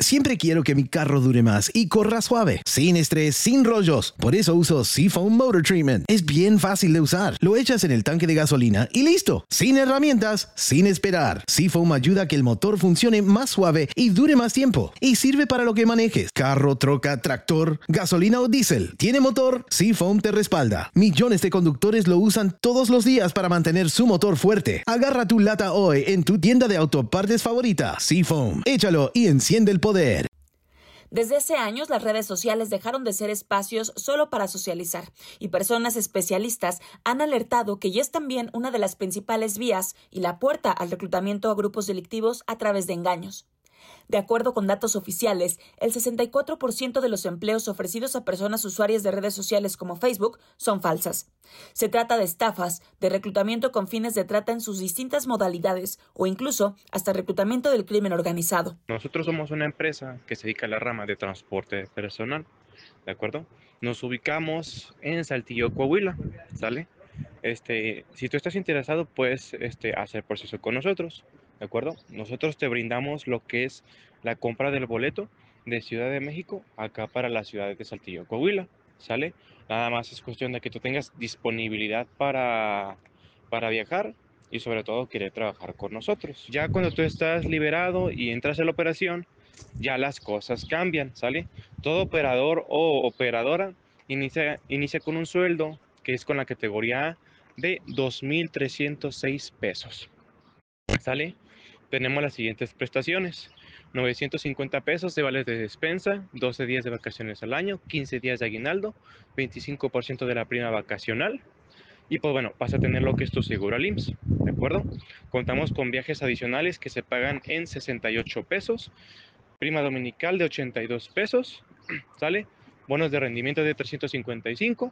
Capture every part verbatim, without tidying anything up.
Siempre quiero que mi carro dure más y corra suave, sin estrés, sin rollos. Por eso uso Seafoam Motor Treatment. Es bien fácil de usar. Lo echas en el tanque de gasolina y listo. Sin herramientas, sin esperar. Seafoam ayuda a que el motor funcione más suave y dure más tiempo. Y sirve para lo que manejes. Carro, troca, tractor, gasolina o diésel. ¿Tiene motor? Seafoam te respalda. Millones de conductores lo usan todos los días para mantener su motor fuerte. Agarra tu lata hoy en tu tienda de autopartes favorita. Seafoam. Échalo y enciende el poder. Desde hace años, las redes sociales dejaron de ser espacios solo para socializar, y personas especialistas han alertado que ya es también una de las principales vías y la puerta al reclutamiento a grupos delictivos a través de engaños. De acuerdo con datos oficiales, el sesenta y cuatro por ciento de los empleos ofrecidos a personas usuarias de redes sociales como Facebook son falsas. Se trata de estafas, de reclutamiento con fines de trata en sus distintas modalidades o incluso hasta reclutamiento del crimen organizado. Nosotros somos una empresa que se dedica a la rama de transporte personal, ¿de acuerdo? Nos ubicamos en Saltillo, Coahuila, ¿sale? Este, si tú estás interesado, puedes este, hacer proceso con nosotros. ¿De acuerdo? Nosotros te brindamos lo que es la compra del boleto de Ciudad de México acá para la ciudad de Saltillo, Coahuila, ¿sale? Nada más es cuestión de que tú tengas disponibilidad para, para viajar y sobre todo querer trabajar con nosotros. Ya cuando tú estás liberado y entras a la operación, ya las cosas cambian, ¿sale? Todo operador o operadora inicia, inicia con un sueldo que es con la categoría A de dos mil trescientos seis pesos, ¿sale? Tenemos las siguientes prestaciones: novecientos cincuenta pesos de vales de despensa, doce días de vacaciones al año, quince días de aguinaldo, veinticinco por ciento de la prima vacacional y pues bueno, vas a tener lo que es tu seguro al I M S S, ¿de acuerdo? Contamos con viajes adicionales que se pagan en sesenta y ocho pesos, prima dominical de ochenta y dos pesos, ¿sale? Bonos de rendimiento de trescientos cincuenta y cinco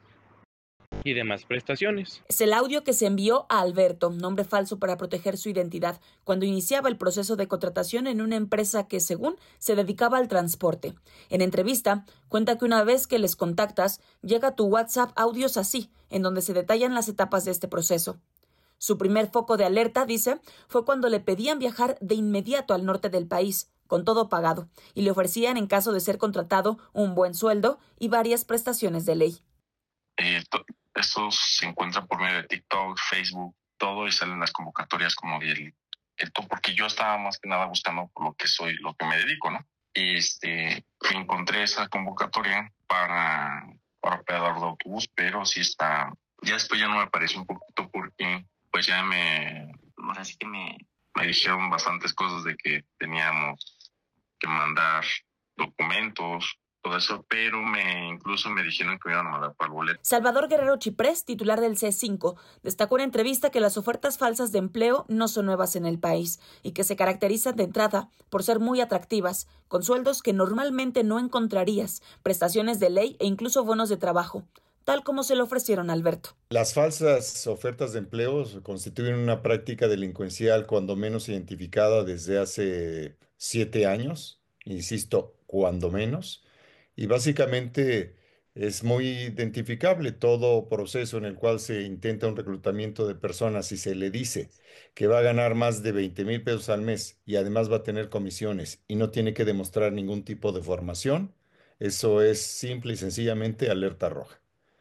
y demás prestaciones. Es el audio que se envió a Alberto, nombre falso para proteger su identidad, cuando iniciaba el proceso de contratación en una empresa que, según, se dedicaba al transporte. En entrevista, cuenta que una vez que les contactas, llega a tu WhatsApp audios así, en donde se detallan las etapas de este proceso. Su primer foco de alerta, dice, fue cuando le pedían viajar de inmediato al norte del país, con todo pagado, y le ofrecían, en caso de ser contratado, un buen sueldo y varias prestaciones de ley. Eh, Estos se encuentran por medio de TikTok, Facebook, todo, y salen las convocatorias como del esto, porque yo estaba más que nada buscando por lo que soy, lo que me dedico, ¿no? Y este, encontré esa convocatoria para, para operador de autobús, pero sí está, ya después ya no me pareció un poquito porque pues ya me, no sé si que me, me dijeron bastantes cosas de que teníamos que mandar documentos, todo eso, pero me incluso me dijeron que me iban a mandar para el boleto. Salvador Guerrero Chiprés, titular del C cinco, destacó en entrevista que las ofertas falsas de empleo no son nuevas en el país y que se caracterizan de entrada por ser muy atractivas, con sueldos que normalmente no encontrarías, prestaciones de ley e incluso bonos de trabajo, tal como se lo ofrecieron a Alberto. Las falsas ofertas de empleo constituyen una práctica delincuencial cuando menos identificada desde hace siete años, insisto, cuando menos. Y básicamente es muy identificable todo proceso en el cual se intenta un reclutamiento de personas y se le dice que va a ganar más de veinte mil pesos al mes y además va a tener comisiones y no tiene que demostrar ningún tipo de formación. Eso es simple y sencillamente alerta roja.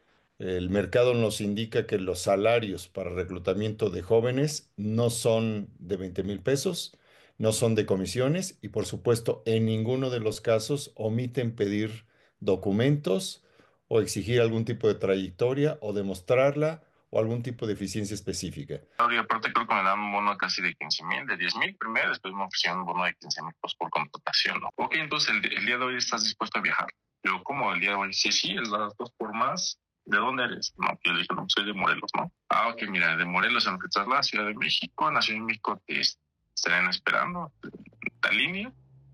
El mercado nos indica que los salarios para reclutamiento de jóvenes no son de veinte mil pesos, no son de comisiones y por supuesto en ninguno de los casos omiten pedir documentos o exigir algún tipo de trayectoria o demostrarla o algún tipo de eficiencia específica. Y aparte creo que me dan un bono casi de quince mil, de diez mil primero, después me ofrecieron un bono de quince mil pues, por contratación, ¿no? Ok, entonces el, el día de hoy estás dispuesto a viajar. Yo, ¿cómo el día de hoy? Sí, sí, es las dos por más. ¿De dónde eres? No, yo le dije, no, soy de Morelos, ¿no? Ah, ok, mira, de Morelos a la Ciudad de México, en la Ciudad de México te estarían esperando la línea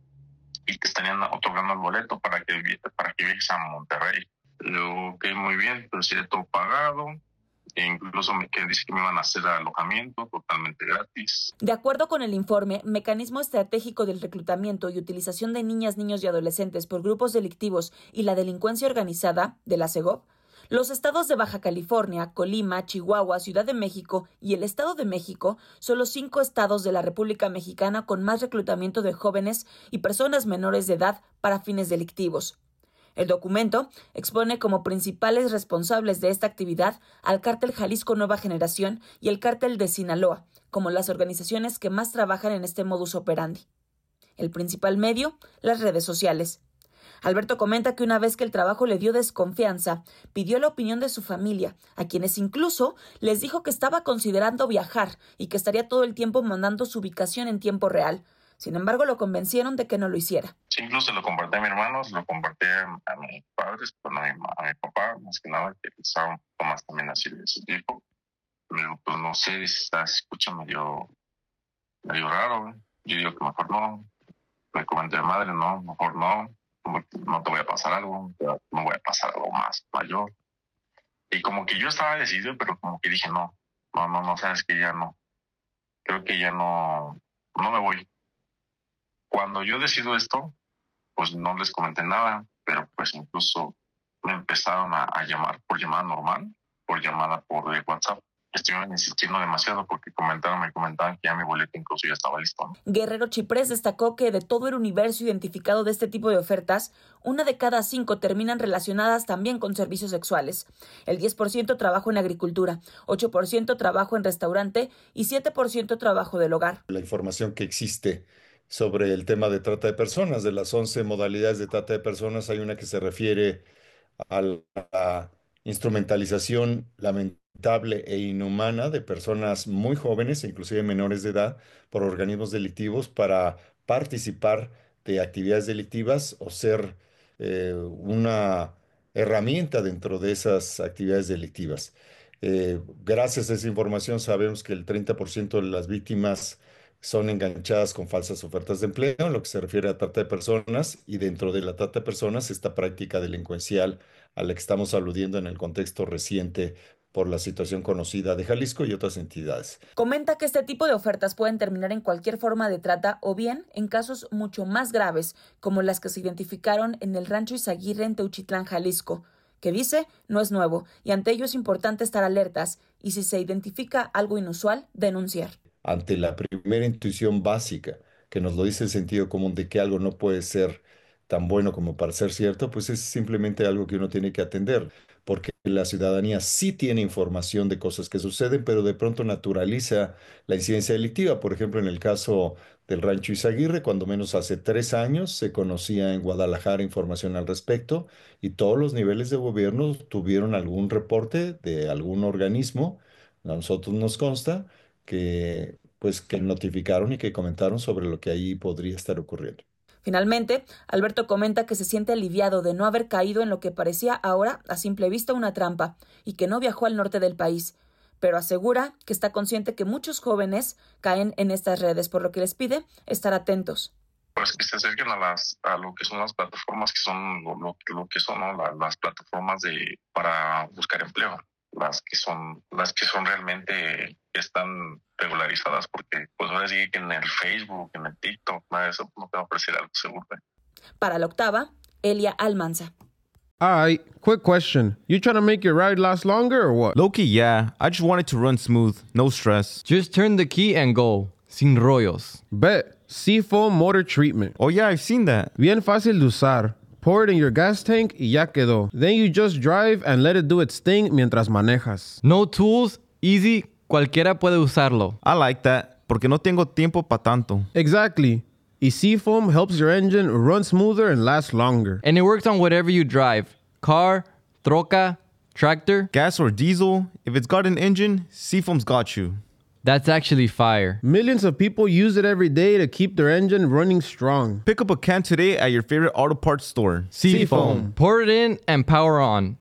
y te estarían otorgando el boleto para que, para que viajes a Monterrey. Yo, ok, muy bien, pero si de todo pagado. E incluso me que dice que me iban a hacer alojamiento totalmente gratis. De acuerdo con el informe, Mecanismo Estratégico del Reclutamiento y Utilización de Niñas, Niños y Adolescentes por Grupos Delictivos y la Delincuencia Organizada de la SEGOV, Los estados de Baja California, Colima, Chihuahua, Ciudad de México y el Estado de México son los cinco estados de la República Mexicana con más reclutamiento de jóvenes y personas menores de edad para fines delictivos. El documento expone como principales responsables de esta actividad al Cártel Jalisco Nueva Generación y el Cártel de Sinaloa, como las organizaciones que más trabajan en este modus operandi. El principal medio, las redes sociales. Alberto comenta que una vez que el trabajo le dio desconfianza, pidió la opinión de su familia, a quienes incluso les dijo que estaba considerando viajar y que estaría todo el tiempo mandando su ubicación en tiempo real. Sin embargo, lo convencieron de que no lo hiciera. Sí, incluso lo compartí a mis hermanos, lo compartí a mis padres, bueno, a, mi, a mi papá, más que nada, que estaba un poco más también así de ese tipo. Pero pues no sé, si se escucha medio, medio raro. ¿eh? Yo digo que mejor no. Le comenté a mi madre, no, mejor no. No te voy a pasar algo, no voy a pasar algo más mayor. Y como que yo estaba decidido, pero como que dije, no, no, no, no, sabes que ya no. Creo que ya no, no me voy. Cuando yo decido esto, pues no les comenté nada, pero pues incluso me empezaron a, a llamar por llamada normal, por llamada por WhatsApp. Estuvieron insistiendo demasiado porque comentaron, me comentaban que ya mi boleto incluso ya estaba listo, ¿no? Guerrero Chiprés destacó que de todo el universo identificado de este tipo de ofertas, una de cada cinco terminan relacionadas también con servicios sexuales. El diez por ciento trabajo en agricultura, ocho por ciento trabajo en restaurante y siete por ciento trabajo del hogar. La información que existe sobre el tema de trata de personas, de las once modalidades de trata de personas, hay una que se refiere a la instrumentalización lamentable e inhumana de personas muy jóvenes, inclusive menores de edad, por organismos delictivos para participar de actividades delictivas o ser eh, una herramienta dentro de esas actividades delictivas. Eh, gracias a esa información sabemos que el treinta por ciento de las víctimas son enganchadas con falsas ofertas de empleo, en lo que se refiere a trata de personas, y dentro de la trata de personas, esta práctica delincuencial a la que estamos aludiendo en el contexto reciente por la situación conocida de Jalisco y otras entidades. Comenta que este tipo de ofertas pueden terminar en cualquier forma de trata o bien en casos mucho más graves, como las que se identificaron en el Rancho Izaguirre en Teuchitlán, Jalisco, que dice no es nuevo y ante ello es importante estar alertas y si se identifica algo inusual, denunciar. Ante la primera intuición básica que nos lo dice el sentido común de que algo no puede ser tan bueno como para ser cierto, pues es simplemente algo que uno tiene que atender, porque la ciudadanía sí tiene información de cosas que suceden, pero de pronto naturaliza la incidencia delictiva. Por ejemplo, en el caso del Rancho Izaguirre, cuando menos hace tres años se conocía en Guadalajara información al respecto y todos los niveles de gobierno tuvieron algún reporte de algún organismo. A nosotros nos consta que, pues, que notificaron y que comentaron sobre lo que ahí podría estar ocurriendo. Finalmente, Alberto comenta que se siente aliviado de no haber caído en lo que parecía ahora a simple vista una trampa y que no viajó al norte del país, pero asegura que está consciente que muchos jóvenes caen en estas redes, por lo que les pide estar atentos. Pues que se acerquen a las a lo que son las plataformas que son lo, lo, lo que son ¿no? las, las plataformas de para buscar empleo. las que son las que son realmente están regularizadas, porque pues ahora sí que en el Facebook, en el TikTok, nada de eso no te va a ofrecer algo seguro. Para la octava, Elia Almanza. Alright, quick question. You trying to make your ride last longer or what? Low-key, yeah. I just want it to run smooth, no stress. Just turn the key and go. Sin rollos. Bet. Seafoam Motor Treatment. Oh yeah, I've seen that. Bien fácil de usar. Pour it in your gas tank y ya quedó. Then you just drive and let it do its thing mientras manejas. No tools, easy, cualquiera puede usarlo. I like that, porque no tengo tiempo pa' tanto. Exactly. Y Seafoam helps your engine run smoother and last longer. And it works on whatever you drive. Car, troca, tractor. Gas or diesel, if it's got an engine, Seafoam's got you. That's actually fire. Millions of people use it every day to keep their engine running strong. Pick up a can today at your favorite auto parts store. Seafoam. Pour it in and power on.